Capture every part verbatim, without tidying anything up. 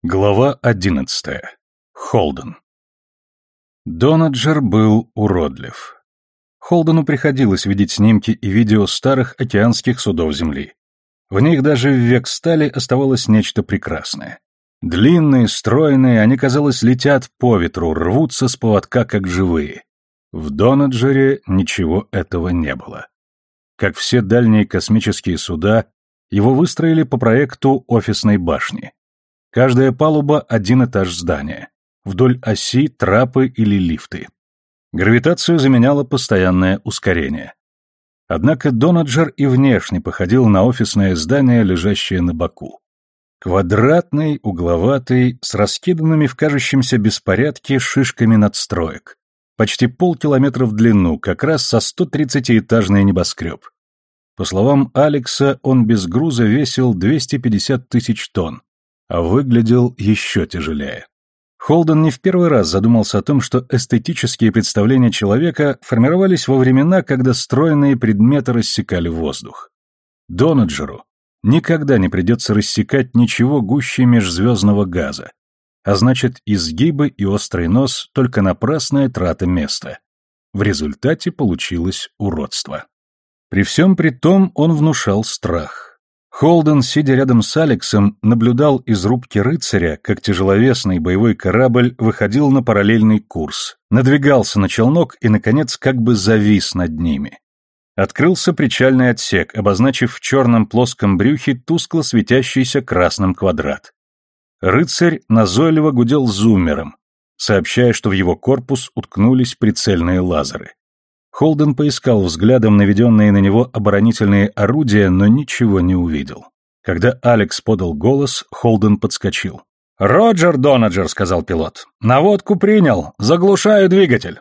Глава одиннадцатая. Холден. Донаджер был уродлив. Холдену приходилось видеть снимки и видео старых океанских судов Земли. В них даже в век стали оставалось нечто прекрасное. Длинные, стройные, они, казалось, летят по ветру, рвутся с поводка, как живые. В Донаджере ничего этого не было. Как все дальние космические суда, его выстроили по проекту офисной башни. Каждая палуба — один этаж здания. Вдоль оси трапы или лифты. Гравитацию заменяло постоянное ускорение. Однако Донаджер и внешне походил на офисное здание, лежащее на боку. Квадратный, угловатый, с раскиданными в кажущемся беспорядке шишками надстроек. Почти полкилометра в длину, как раз со сто тридцатиэтажный небоскреб. По словам Алекса, он без груза весил двести пятьдесят тысяч тонн. А выглядел еще тяжелее. Холден не в первый раз задумался о том, что эстетические представления человека формировались во времена, когда стройные предметы рассекали воздух. Донаджеру никогда не придется рассекать ничего гуще межзвездного газа, а значит, изгибы и острый нос — только напрасная трата места. В результате получилось уродство. При всем при том он внушал страх. Холден, сидя рядом с Алексом, наблюдал из рубки рыцаря, как тяжеловесный боевой корабль выходил на параллельный курс, надвигался на челнок и, наконец, как бы завис над ними. Открылся причальный отсек, обозначив в черном плоском брюхе тускло светящийся красным квадрат. Рыцарь назойливо гудел зуммером, сообщая, что в его корпус уткнулись прицельные лазеры. Холден поискал взглядом наведенные на него оборонительные орудия, но ничего не увидел. Когда Алекс подал голос, Холден подскочил. «Роджер, Донаджер», — сказал пилот. «Наводку принял. Заглушаю двигатель».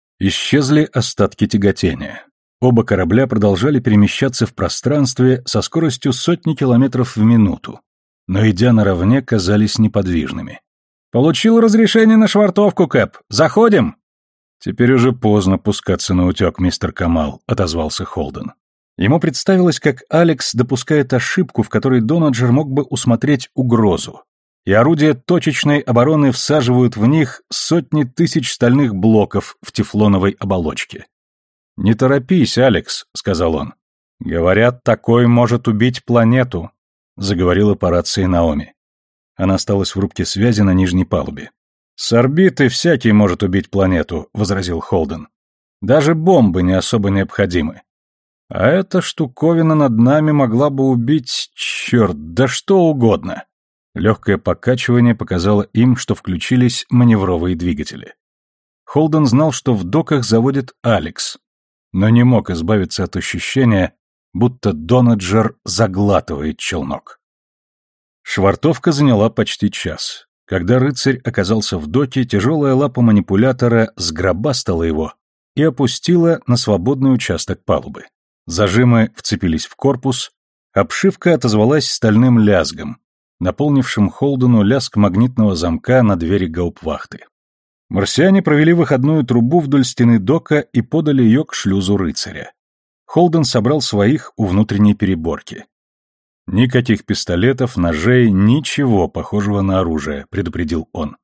Исчезли остатки тяготения. Оба корабля продолжали перемещаться в пространстве со скоростью сотни километров в минуту, но, идя наравне, казались неподвижными. «Получил разрешение на швартовку, Кэп. Заходим?» «Теперь уже поздно пускаться на утек, мистер Камал», — отозвался Холден. Ему представилось, как Алекс допускает ошибку, в которой Донаджер мог бы усмотреть угрозу, и орудия точечной обороны всаживают в них сотни тысяч стальных блоков в тефлоновой оболочке. «Не торопись, Алекс», — сказал он. «Говорят, такой может убить планету», — заговорила по рации Наоми. Она осталась в рубке связи на нижней палубе. «С орбиты всякий может убить планету», — возразил Холден. «Даже бомбы не особо необходимы. А эта штуковина над нами могла бы убить, черт, да что угодно». Легкое покачивание показало им, что включились маневровые двигатели. Холден знал, что в доках заводит Алекс, но не мог избавиться от ощущения, будто Донаджер заглатывает челнок. Швартовка заняла почти час. Когда рыцарь оказался в доке, тяжелая лапа манипулятора сгробастала его и опустила на свободный участок палубы. Зажимы вцепились в корпус, обшивка отозвалась стальным лязгом, наполнившим Холдену лязг магнитного замка на двери гауптвахты. Марсиане провели выходную трубу вдоль стены дока и подали ее к шлюзу рыцаря. Холден собрал своих у внутренней переборки. «Никаких пистолетов, ножей, ничего похожего на оружие», — предупредил он.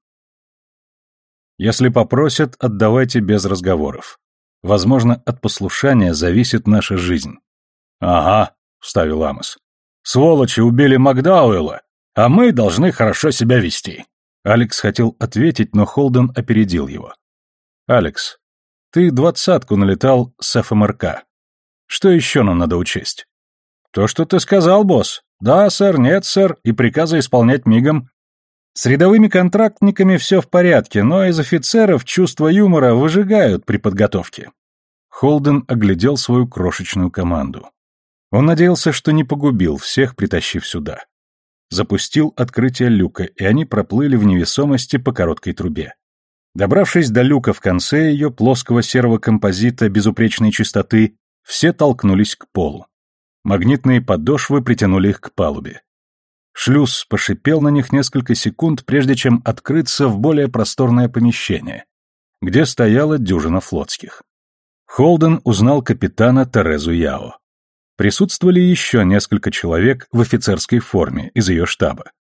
«Если попросят, отдавайте без разговоров. Возможно, от послушания зависит наша жизнь». «Ага», — вставил Амос. «Сволочи убили Макдауэлла, а мы должны хорошо себя вести». Алекс хотел ответить, но Холден опередил его. «Алекс, ты двадцатку налетал с эф эм эр ка. Что еще нам надо учесть?» «То, что ты сказал, босс. Да, сэр, нет, сэр, и приказы исполнять мигом. С рядовыми контрактниками все в порядке, но из офицеров чувство юмора выжигают при подготовке». Холден оглядел свою крошечную команду. Он надеялся, что не погубил всех, притащив сюда. Запустил открытие люка, и они проплыли в невесомости по короткой трубе. Добравшись до люка в конце ее, плоского серого композита безупречной чистоты, все толкнулись к полу. Магнитные подошвы притянули их к палубе. Шлюз пошипел на них несколько секунд, прежде чем открыться в более просторное помещение, где стояла дюжина флотских. Холден узнал капитана Терезу Яо. Присутствовали еще несколько человек в офицерской форме из ее штаба.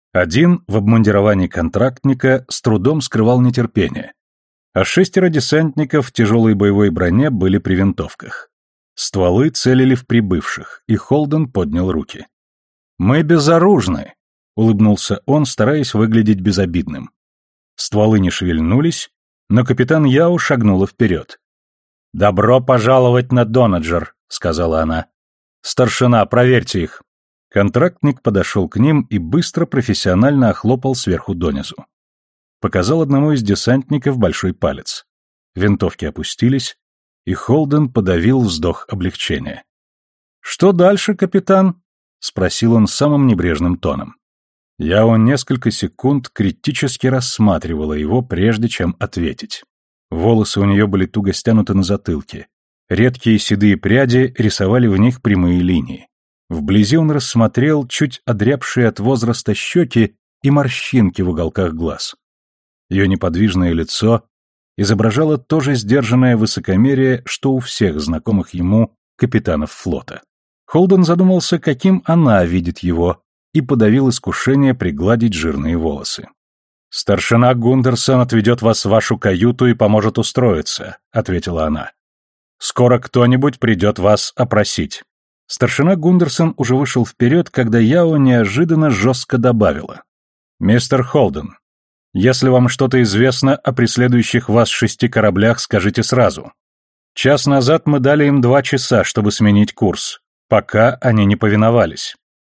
Один в обмундировании контрактника с трудом скрывал нетерпение, а шестеро десантников в тяжелой боевой броне были при винтовках. Стволы целили в прибывших, и Холден поднял руки. «Мы безоружны», — улыбнулся он, стараясь выглядеть безобидным. Стволы не шевельнулись, но капитан Яо шагнула вперед. «Добро пожаловать на Донаджер», — сказала она. «Старшина, проверьте их». Контрактник подошел к ним и быстро профессионально охлопал сверху донизу. Показал одному из десантников большой палец. Винтовки опустились, и Холден подавил вздох облегчения. «Что дальше, капитан?» — спросил он самым небрежным тоном. Яо несколько секунд критически рассматривала его, прежде чем ответить. Волосы у нее были туго стянуты на затылке. Редкие седые пряди рисовали в них прямые линии. Вблизи он рассмотрел чуть одрябшие от возраста щеки и морщинки в уголках глаз. Ее неподвижное лицо изображало то же сдержанное высокомерие, что у всех знакомых ему капитанов флота. Холден задумался, каким она видит его, и подавил искушение пригладить жирные волосы. «Старшина Гундерсон отведет вас в вашу каюту и поможет устроиться», — ответила она. «Скоро кто-нибудь придет вас опросить». Старшина Гундерсон уже вышел вперед, когда Яо неожиданно жестко добавила. «Мистер Холден, если вам что-то известно о преследующих вас шести кораблях, скажите сразу. Час назад мы дали им два часа, чтобы сменить курс, пока они не повиновались.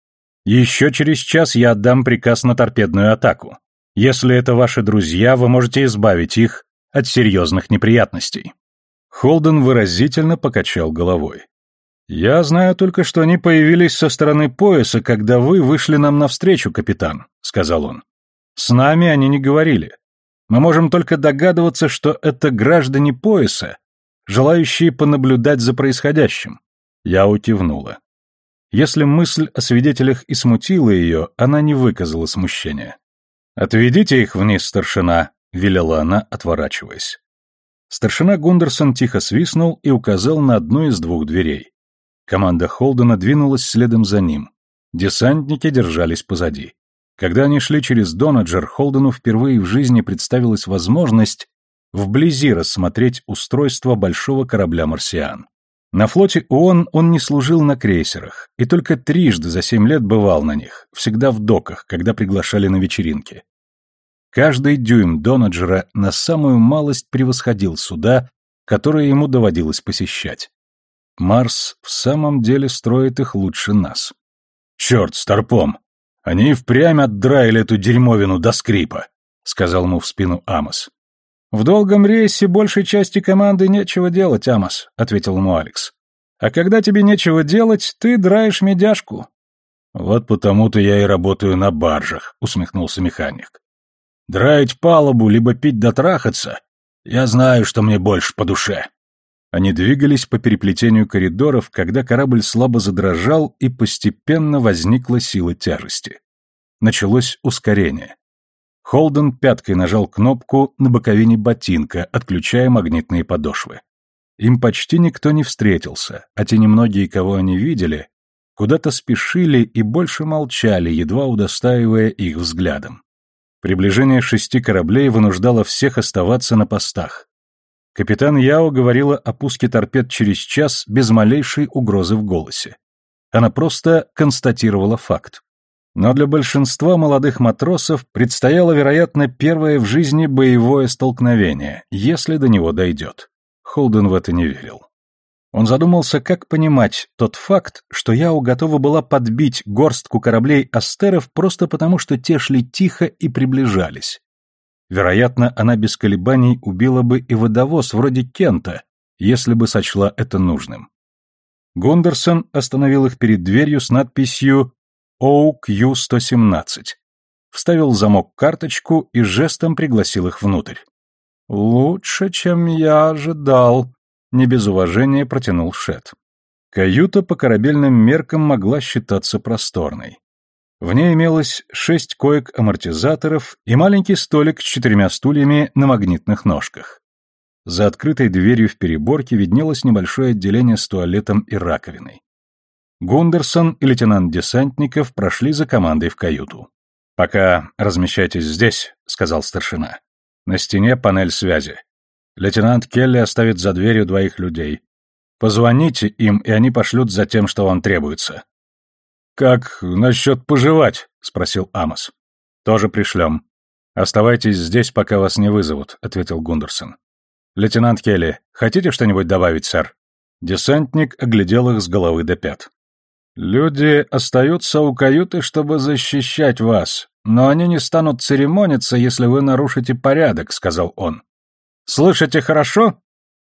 Еще через час я отдам приказ на торпедную атаку. Если это ваши друзья, вы можете избавить их от серьезных неприятностей». Холден выразительно покачал головой. «Я знаю только, что они появились со стороны пояса, когда вы вышли нам навстречу, капитан», — сказал он. «С нами они не говорили. Мы можем только догадываться, что это граждане пояса, желающие понаблюдать за происходящим». Я утивнула. Если мысль о свидетелях и смутила ее, она не выказала смущения. «Отведите их вниз, старшина», — велела она, отворачиваясь. Старшина Гундерсон тихо свистнул и указал на одну из двух дверей. Команда Холдена двинулась следом за ним. Десантники держались позади. Когда они шли через Донаджер, Холдену впервые в жизни представилась возможность вблизи рассмотреть устройство большого корабля «Марсиан». На флоте ООН он не служил на крейсерах, и только трижды за семь лет бывал на них, всегда в доках, когда приглашали на вечеринки. Каждый дюйм Донаджера на самую малость превосходил суда, которые ему доводилось посещать. Марс в самом деле строит их лучше нас. «Черт, старпом! Они и впрямь отдраили эту дерьмовину до скрипа», — сказал ему в спину Амос. «В долгом рейсе большей части команды нечего делать, Амос», — ответил ему Алекс. «А когда тебе нечего делать, ты драешь медяшку». «Вот потому-то я и работаю на баржах», — усмехнулся механик. «Драить палубу, либо пить да трахаться, я знаю, что мне больше по душе». Они двигались по переплетению коридоров, когда корабль слабо задрожал, и постепенно возникла сила тяжести. Началось ускорение. Холден пяткой нажал кнопку на боковине ботинка, отключая магнитные подошвы. Им почти никто не встретился, а те немногие, кого они видели, куда-то спешили и больше молчали, едва удостаивая их взглядом. Приближение шести кораблей вынуждало всех оставаться на постах. Капитан Яо говорила о пуске торпед через час без малейшей угрозы в голосе. Она просто констатировала факт. Но для большинства молодых матросов предстояло, вероятно, первое в жизни боевое столкновение, если до него дойдет. Холден в это не верил. Он задумался, как понимать тот факт, что Яо готова была подбить горстку кораблей астеров просто потому, что те шли тихо и приближались. Вероятно, она без колебаний убила бы и водовоз вроде Кента, если бы сочла это нужным. Гундерсон остановил их перед дверью с надписью «О Кью сто семнадцать», вставил в замок карточку и жестом пригласил их внутрь. «Лучше, чем я ожидал», — не без уважения протянул Шет. Каюта по корабельным меркам могла считаться просторной. В ней имелось шесть коек-амортизаторов и маленький столик с четырьмя стульями на магнитных ножках. За открытой дверью в переборке виднелось небольшое отделение с туалетом и раковиной. Гундерсон и лейтенант Десантников прошли за командой в каюту. «Пока размещайтесь здесь», — сказал старшина. «На стене панель связи. Лейтенант Келли оставит за дверью двоих людей. Позвоните им, и они пошлют за тем, что вам требуется». «Как насчет пожевать?» — спросил Амос. «Тоже пришлем. Оставайтесь здесь, пока вас не вызовут», — ответил Гундерсон. «Лейтенант Келли, хотите что-нибудь добавить, сэр?» Десантник оглядел их с головы до пят. «Люди остаются у каюты, чтобы защищать вас, но они не станут церемониться, если вы нарушите порядок», — сказал он. «Слышите хорошо?»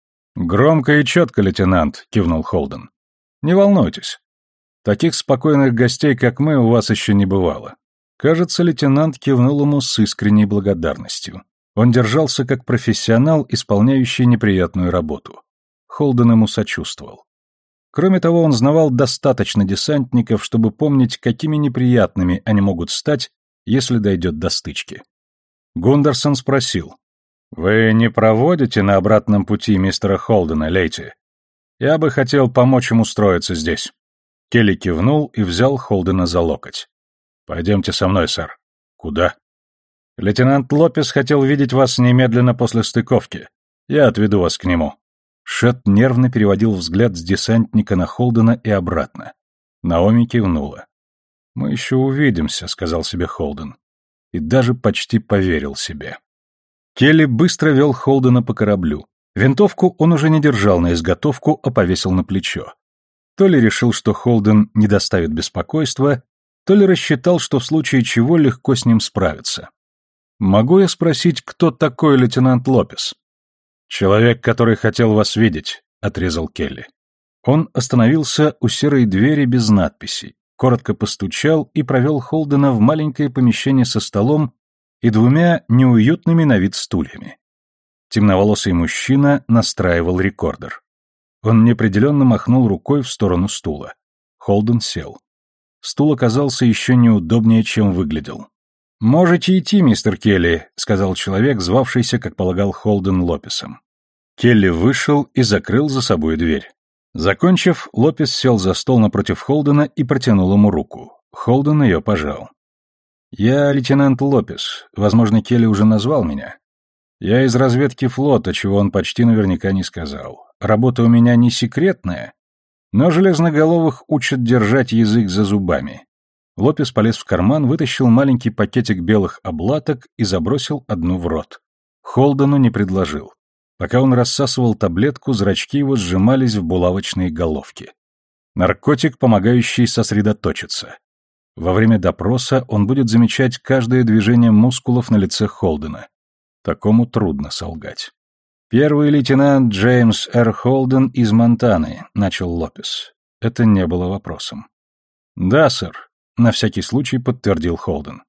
«Громко и четко, лейтенант», — кивнул Холден. «Не волнуйтесь. Таких спокойных гостей, как мы, у вас еще не бывало». Кажется, лейтенант кивнул ему с искренней благодарностью. Он держался как профессионал, исполняющий неприятную работу. Холден ему сочувствовал. Кроме того, он знавал достаточно десантников, чтобы помнить, какими неприятными они могут стать, если дойдет до стычки. Гундерсон спросил: «Вы не проводите на обратном пути мистера Холдена, лейте? Я бы хотел помочь ему устроиться здесь». Келли кивнул и взял Холдена за локоть. «Пойдемте со мной, сэр». «Куда?» «Лейтенант Лопес хотел видеть вас немедленно после стыковки. Я отведу вас к нему». Шет нервно переводил взгляд с десантника на Холдена и обратно. Наоми кивнула. «Мы еще увидимся», — сказал себе Холден. И даже почти поверил себе. Келли быстро вел Холдена по кораблю. Винтовку он уже не держал на изготовку, а повесил на плечо. То ли решил, что Холден не доставит беспокойства, то ли рассчитал, что в случае чего легко с ним справиться. «Могу я спросить, кто такой лейтенант Лопес?» «Человек, который хотел вас видеть», — отрезал Келли. Он остановился у серой двери без надписей, коротко постучал и провел Холдена в маленькое помещение со столом и двумя неуютными на вид стульями. Темноволосый мужчина настраивал рекордер. Он неопределенно махнул рукой в сторону стула. Холден сел. Стул оказался еще неудобнее, чем выглядел. «Можете идти, мистер Келли», — сказал человек, звавшийся, как полагал Холден, Лопесом. Келли вышел и закрыл за собой дверь. Закончив, Лопес сел за стол напротив Холдена и протянул ему руку. Холден ее пожал. «Я лейтенант Лопес. Возможно, Келли уже назвал меня. Я из разведки флота, чего он почти наверняка не сказал. Работа у меня не секретная, но железноголовых учат держать язык за зубами». Лопес полез в карман, вытащил маленький пакетик белых облаток и забросил одну в рот. Холдену не предложил. Пока он рассасывал таблетку, зрачки его сжимались в булавочные головки. Наркотик, помогающий сосредоточиться. Во время допроса он будет замечать каждое движение мускулов на лице Холдена. Такому трудно солгать. «Первый лейтенант Джеймс Р. Холден из Монтаны», — начал Лопес. Это не было вопросом. «Да, сэр», — на всякий случай подтвердил Холден.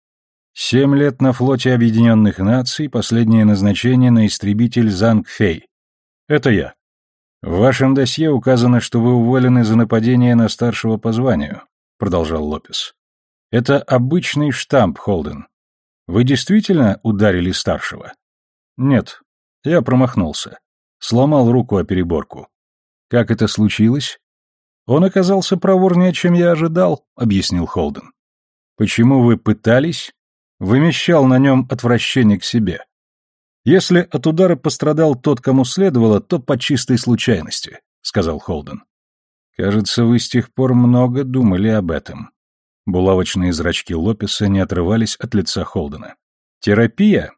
«Семь лет на флоте Объединенных Наций, последнее назначение на истребитель Занг-Фей. Это я. В вашем досье указано, что вы уволены за нападение на старшего по званию», — продолжал Лопес. «Это обычный штамп, Холден. Вы действительно ударили старшего?» «Нет, я промахнулся. Сломал руку о переборку». «Как это случилось?» «Он оказался проворнее, чем я ожидал», — объяснил Холден. «Почему вы пытались?» «Вымещал на нем отвращение к себе. Если от удара пострадал тот, кому следовало, то по чистой случайности», — сказал Холден. «Кажется, вы с тех пор много думали об этом». Булавочные зрачки Лопеса не отрывались от лица Холдена. «Терапия?»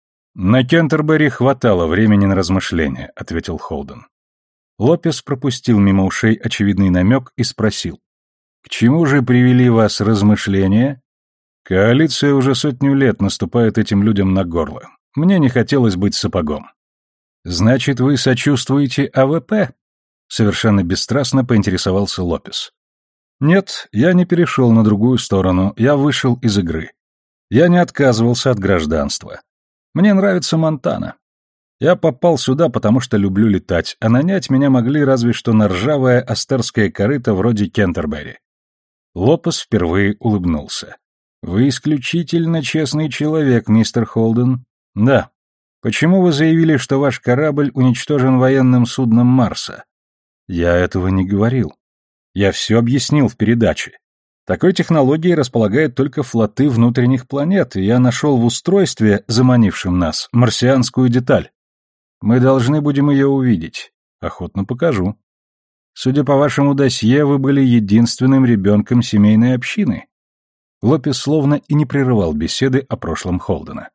«На Кентербери хватало времени на размышления», — ответил Холден. Лопес пропустил мимо ушей очевидный намек и спросил: «К чему же привели вас размышления?» «Коалиция уже сотню лет наступает этим людям на горло. Мне не хотелось быть сапогом». «Значит, вы сочувствуете А В П?» Совершенно бесстрастно поинтересовался Лопес. «Нет, я не перешел на другую сторону, я вышел из игры. Я не отказывался от гражданства. Мне нравится Монтана. Я попал сюда, потому что люблю летать, а нанять меня могли разве что на ржавое астерское корыто вроде Кентербери». Лопес впервые улыбнулся. «Вы исключительно честный человек, мистер Холден». «Да. Почему вы заявили, что ваш корабль уничтожен военным судном Марса?» «Я этого не говорил. Я все объяснил в передаче. Такой технологией располагают только флоты внутренних планет, и я нашел в устройстве, заманившем нас, марсианскую деталь. Мы должны будем ее увидеть. Охотно покажу. Судя по вашему досье, вы были единственным ребенком семейной общины. Лопес словно и не прерывал беседы о прошлом Холдена.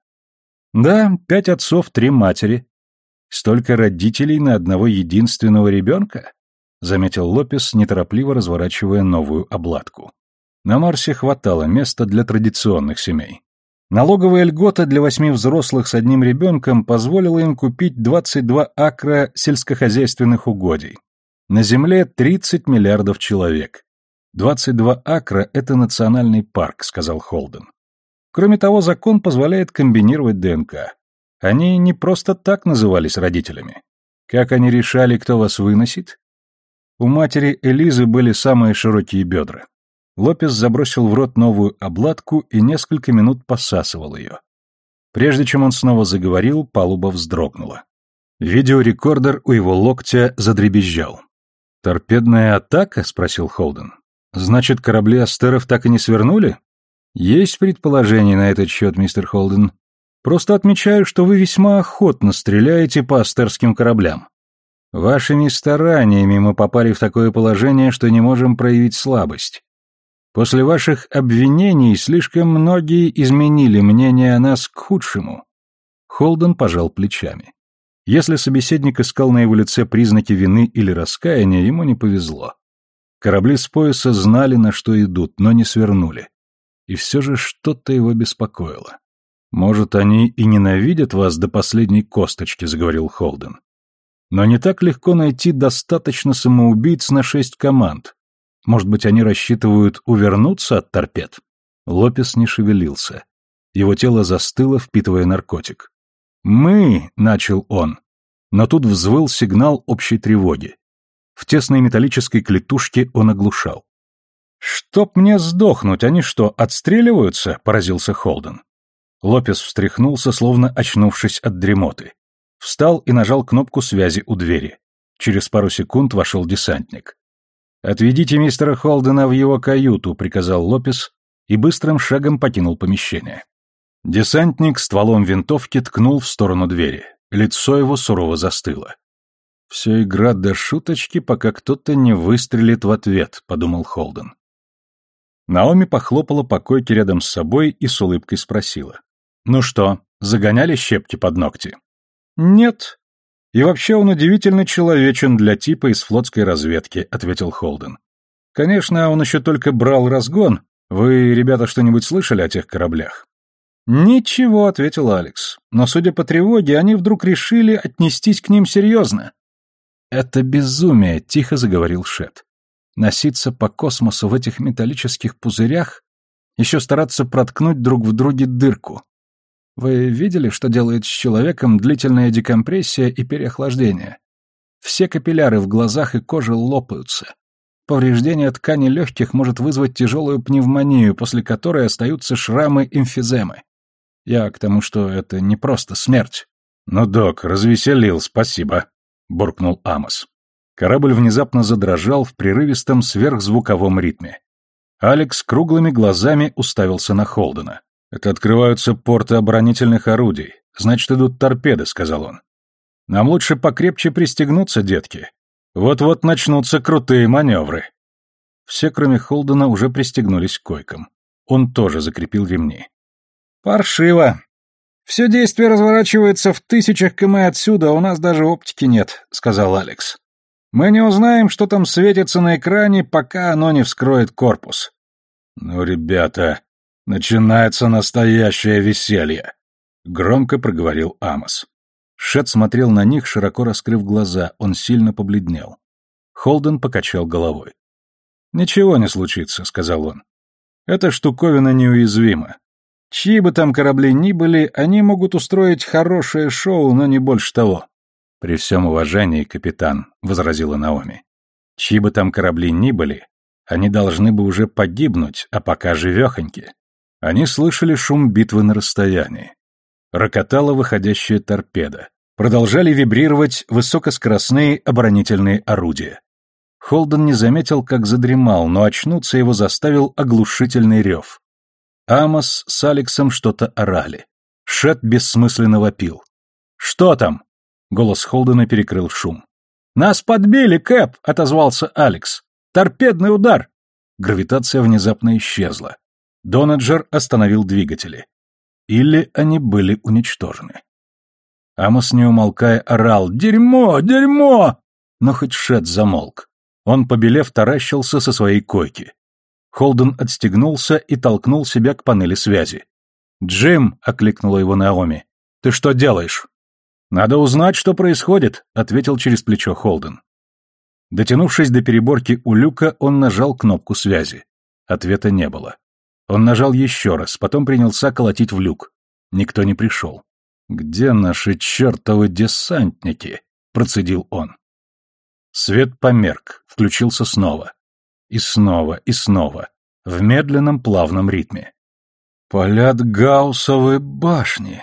Да, пять отцов, три матери. Столько родителей на одного единственного ребенка? Заметил Лопес, неторопливо разворачивая новую обладку. На Марсе хватало места для традиционных семей. Налоговая льгота для восьми взрослых с одним ребенком позволила им купить двадцать два акра сельскохозяйственных угодий. На Земле тридцать миллиардов человек. двадцать два акра – это национальный парк, сказал Холден. Кроме того, закон позволяет комбинировать ДНК. Они не просто так назывались родителями. Как они решали, кто вас выносит? У матери Элизы были самые широкие бедра. Лопес забросил в рот новую обладку и несколько минут посасывал ее. Прежде чем он снова заговорил, палуба вздрогнула. Видеорекордер у его локтя задребезжал. «Торпедная атака?» — спросил Холден. «Значит, корабли астеров так и не свернули?» «Есть предположение на этот счет, мистер Холден. Просто отмечаю, что вы весьма охотно стреляете по астерским кораблям. Вашими стараниями мы попали в такое положение, что не можем проявить слабость. После ваших обвинений слишком многие изменили мнение о нас к худшему». Холден пожал плечами. Если собеседник искал на его лице признаки вины или раскаяния, ему не повезло. Корабли с пояса знали, на что идут, но не свернули. И все же что-то его беспокоило. «Может, они и ненавидят вас до последней косточки», — заговорил Холден. «Но не так легко найти достаточно самоубийц на шесть команд. Может быть, они рассчитывают увернуться от торпед?» Лопес не шевелился. Его тело застыло, впитывая наркотик. «Мы», — начал он, но тут взвыл сигнал общей тревоги. В тесной металлической клетушке он оглушал. «Чтоб мне сдохнуть, они что, отстреливаются?» — поразился Холден. Лопес встряхнулся, словно очнувшись от дремоты. Встал и нажал кнопку связи у двери. Через пару секунд вошел десантник. «Отведите мистера Холдена в его каюту», — приказал Лопес и быстрым шагом покинул помещение. Десантник стволом винтовки ткнул в сторону двери. Лицо его сурово застыло. «Все игра до шуточки, пока кто-то не выстрелит в ответ», — подумал Холден. Наоми похлопала по койке рядом с собой и с улыбкой спросила. «Ну что, загоняли щепки под ногти?» «Нет. И вообще он удивительно человечен для типа из флотской разведки», — ответил Холден. «Конечно, он еще только брал разгон. Вы, ребята, что-нибудь слышали о тех кораблях?» «Ничего», — ответил Алекс. «Но, судя по тревоге, они вдруг решили отнестись к ним серьезно». «Это безумие», — тихо заговорил Шет. «Носиться по космосу в этих металлических пузырях, еще стараться проткнуть друг в друге дырку. Вы видели, что делает с человеком длительная декомпрессия и переохлаждение? Все капилляры в глазах и коже лопаются. Повреждение ткани легких может вызвать тяжелую пневмонию, после которой остаются шрамы эмфиземы. Я к тому, что это не просто смерть». «Ну, док, развеселил, спасибо», — буркнул Амос. Корабль внезапно задрожал в прерывистом сверхзвуковом ритме. Алекс круглыми глазами уставился на Холдена. «Это открываются порты оборонительных орудий. Значит, идут торпеды», — сказал он. «Нам лучше покрепче пристегнуться, детки. Вот-вот начнутся крутые маневры». Все, кроме Холдена, уже пристегнулись к койкам. Он тоже закрепил ремни. «Паршиво. Все действие разворачивается в тысячах км отсюда, а у нас даже оптики нет», — сказал Алекс. «Мы не узнаем, что там светится на экране, пока оно не вскроет корпус». «Ну, ребята, начинается настоящее веселье», — громко проговорил Амос. Шет смотрел на них, широко раскрыв глаза, он сильно побледнел. Холден покачал головой. «Ничего не случится», — сказал он. «Эта штуковина неуязвима. Чьи бы там корабли ни были, они могут устроить хорошее шоу, но не больше того». «При всем уважении, капитан», — возразила Наоми. «Чьи бы там корабли ни были, они должны бы уже погибнуть, а пока живехоньки». Они слышали шум битвы на расстоянии. Рокотала выходящая торпеда. Продолжали вибрировать высокоскоростные оборонительные орудия. Холден не заметил, как задремал, но очнуться его заставил оглушительный рев. Амос с Алексом что-то орали. Шет бессмысленно вопил. «Что там?» — голос Холдена перекрыл шум. «Нас подбили, Кэп!» — отозвался Алекс. «Торпедный удар!» Гравитация внезапно исчезла. Донаджер остановил двигатели. Или они были уничтожены. Амос, не умолкая, орал «Дерьмо! Дерьмо!» Но хоть Шет замолк. Он, побелев, таращился со своей койки. Холден отстегнулся и толкнул себя к панели связи. «Джим!» — окликнула его Наоми. «Ты что делаешь?» «Надо узнать, что происходит», — ответил через плечо Холден. Дотянувшись до переборки у люка, он нажал кнопку связи. Ответа не было. Он нажал еще раз, потом принялся колотить в люк. Никто не пришел. «Где наши чертовы десантники?» — процедил он. Свет померк, включился снова. И снова, и снова, в медленном плавном ритме. «Полят Гауссовой башни.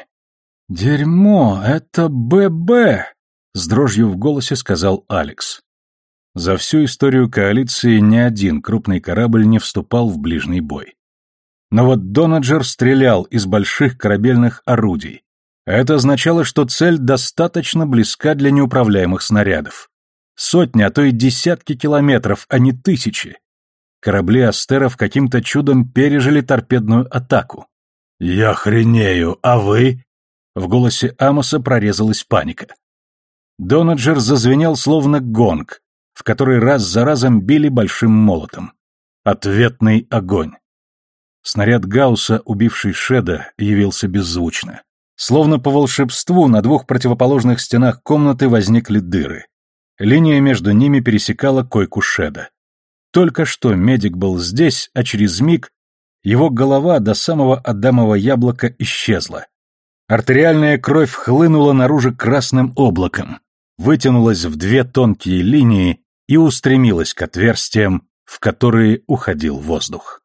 Дерьмо, это ББ!» — с дрожью в голосе сказал Алекс. За всю историю коалиции ни один крупный корабль не вступал в ближний бой. Но вот Донаджер стрелял из больших корабельных орудий. Это означало, что цель достаточно близка для неуправляемых снарядов. Сотни, а то и десятки километров, а не тысячи. Корабли астеров каким-то чудом пережили торпедную атаку. «Я хренею, а вы?» В голосе Амоса прорезалась паника. Донаджер зазвенел словно гонг, в который раз за разом били большим молотом. Ответный огонь. Снаряд Гаусса, убивший Шеда, явился беззвучно. Словно по волшебству на двух противоположных стенах комнаты возникли дыры. Линия между ними пересекала койку Шеда. Только что медик был здесь, а через миг его голова до самого Адамова яблока исчезла. Артериальная кровь хлынула наружу красным облаком, вытянулась в две тонкие линии и устремилась к отверстиям, в которые уходил воздух.